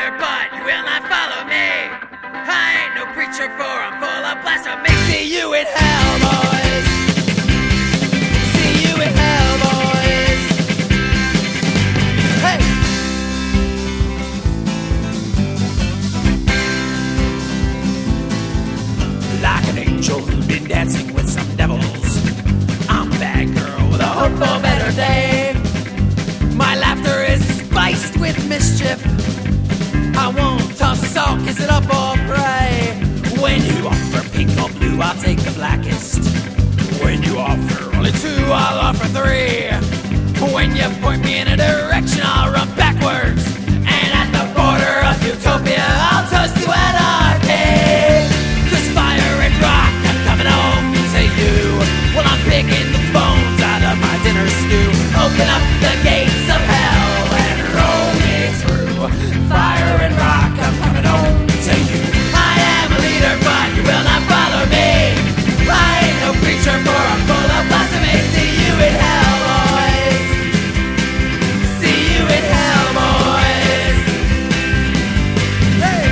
leader, but you will not follow me. I ain't no preacher, for I'm full of blasphemy. See you in hell, boys. See you in hell, boys. Hey! Like an angel who's been dancing with some devils, I'm a bad girl with a hope for a better day. My laughter is spiced with mischief. I won't toss a sock, is it up or pray? When you offer pink or blue, I'll take the blackest. When you offer only two, I'll offer three. When you point me in a direction, I'll run backwards. And at the border of utopia, I'll toast to anarchy. 'Cause fire and rock, I'm coming home to you. Well, I'm picking the bones out of my dinner stew. Open up the gates of hell and roll me through. Fire and rock, I'm coming home to you. I am a leader, but you will not follow me. I ain't no preacher, for I'm full of blasphemy. See you in hell, boys. See you in hell, boys. Hey!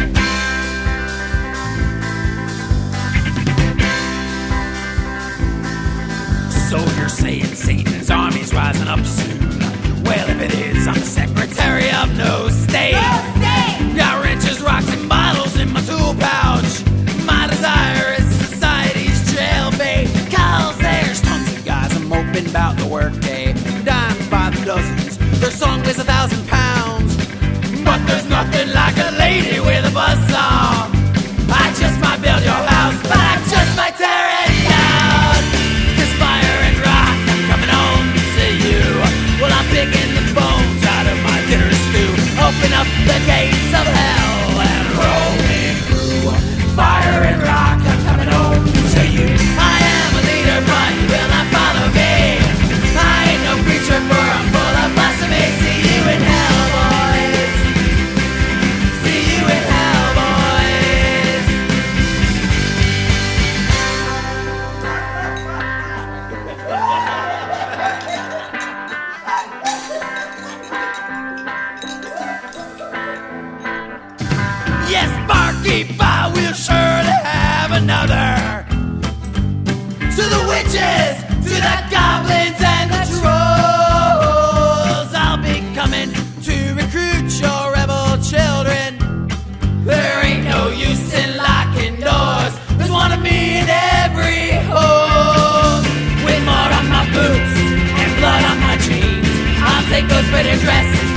So you're saying Satan's army's rising up soon? Well, if it is, I'm the secretary of no state. No state! Got wrenches, rocks, and bottles in my tool pouch. My desire is society's jailbait. 'Cause there's tons of guys I'm moping about the workday. Dimes by the dozens, their song weighs 1,000 pounds. But there's nothing like a lady with a buzzsaw. I just might build your house, but I just might tear it down. 'Cause fire and rock, I'm coming home to you. Well, I'm picking the bones out of my dinner stew. Open up the gates of hell and roll me through. Fire and rock, I'm coming home to you. I am a leader, but you will not follow me. I ain't no preacher, for I'm full of blasphemy. See you in hell, boys. See you in hell, boys. Yes, barkeep, I will surely have another. To the witches, to the goblins and the trolls, I'll be coming to recruit your rebel children. There ain't no use in locking doors. There's one of me in every hole. With more on my boots and blood on my jeans, I'll take those fitted dresses